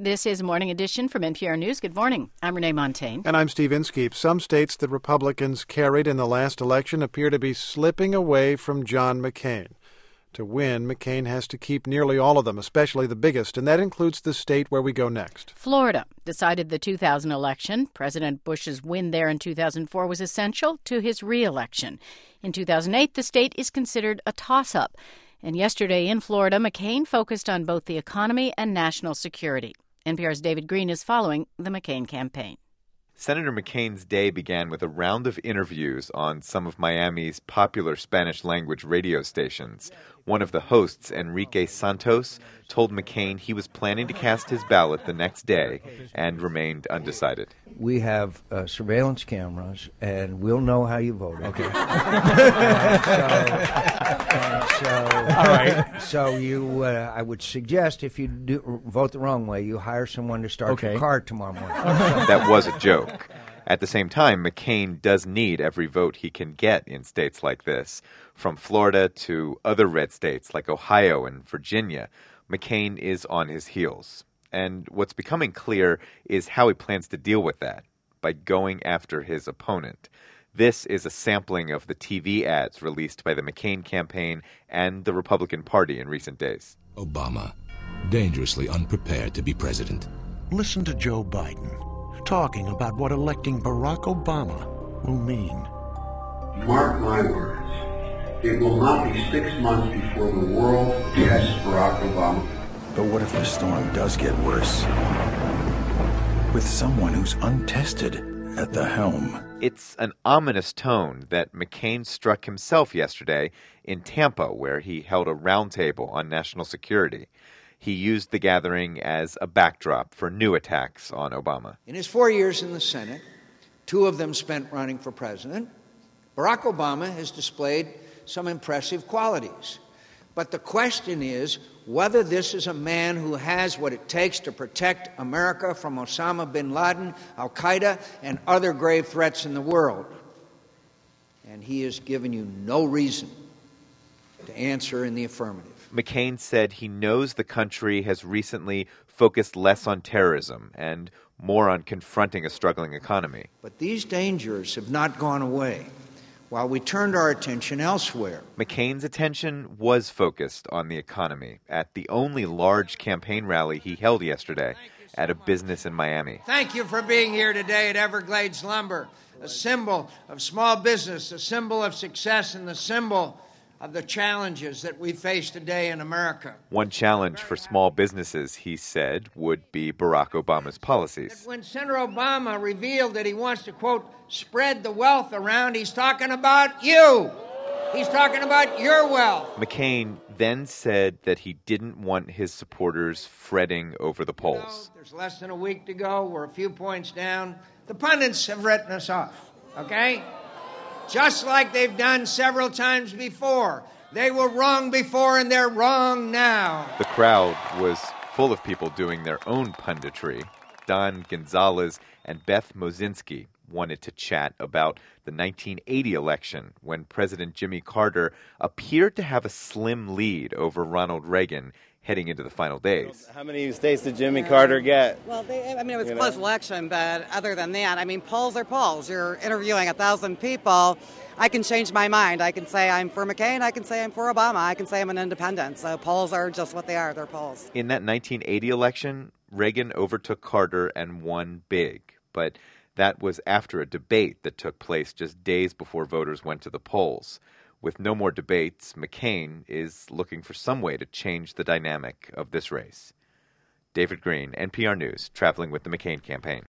This is Morning Edition from NPR News. Good morning. I'm Renee Montagne. And I'm Steve Inskeep. Some states that Republicans carried in the last election appear to be slipping away from John McCain. To win, McCain has to keep nearly all of them, especially the biggest, and that includes the state where we go next. Florida decided the 2000 election. President Bush's win there in 2004 was essential to his re-election. In 2008, the state is considered a toss-up. And yesterday in Florida, McCain focused on both the economy and national security. NPR's David Green is following the McCain campaign. Senator McCain's day began with a round of interviews on some of Miami's popular Spanish-language radio stations. One of the hosts, Enrique Santos, told McCain he was planning to cast his ballot the next day and remained undecided. We have surveillance cameras, and we'll know how you voted. Okay. All right. So you, I would suggest if you do vote the wrong way, you hire someone to start your car tomorrow morning. That was a joke. At the same time, McCain does need every vote he can get in states like this. From Florida to other red states like Ohio and Virginia, McCain is on his heels. And what's becoming clear is how he plans to deal with that, by going after his opponent. This is a sampling of the TV ads released by the McCain campaign and the Republican Party in recent days. Obama, dangerously unprepared to be president. Listen to Joe Biden talking about what electing Barack Obama will mean. Mark my words, it will not be 6 months before the world tests Barack Obama. But what if the storm does get worse? With someone who's untested at the helm. It's an ominous tone that McCain struck himself yesterday in Tampa, where he held a roundtable on national security. He used the gathering as a backdrop for new attacks on Obama. In his 4 years in the Senate, 2 of them spent running for president, Barack Obama has displayed some impressive qualities. But the question is whether this is a man who has what it takes to protect America from Osama bin Laden, al-Qaeda, and other grave threats in the world. And he has given you no reason to answer in the affirmative. McCain said he knows the country has recently focused less on terrorism and more on confronting a struggling economy. But these dangers have not gone away while we turned our attention elsewhere. McCain's attention was focused on the economy at the only large campaign rally he held yesterday at a business in Miami. Thank you for being here today at Everglades Lumber, a symbol of small business, a symbol of success, and the symbol of the challenges that we face today in America. One challenge for small businesses, he said, would be Barack Obama's policies. When Senator Obama revealed that he wants to, quote, spread the wealth around, he's talking about you. He's talking about your wealth. McCain then said that he didn't want his supporters fretting over the polls. There's less than a week to go. We're a few points down. The pundits have written us off, okay? Just like they've done several times before. They were wrong before and they're wrong now. The crowd was full of people doing their own punditry. Don Gonzalez and Beth Mosinski wanted to chat about the 1980 election when President Jimmy Carter appeared to have a slim lead over Ronald Reagan heading into the final days. How many states did Jimmy Carter get? Well, it was a close election, but other than that, polls are polls. You're interviewing 1,000 people. I can change my mind. I can say I'm for McCain. I can say I'm for Obama. I can say I'm an independent. So polls are just what they are. They're polls. In that 1980 election, Reagan overtook Carter and won big. But that was after a debate that took place just days before voters went to the polls. With no more debates, McCain is looking for some way to change the dynamic of this race. David Green, NPR News, traveling with the McCain campaign.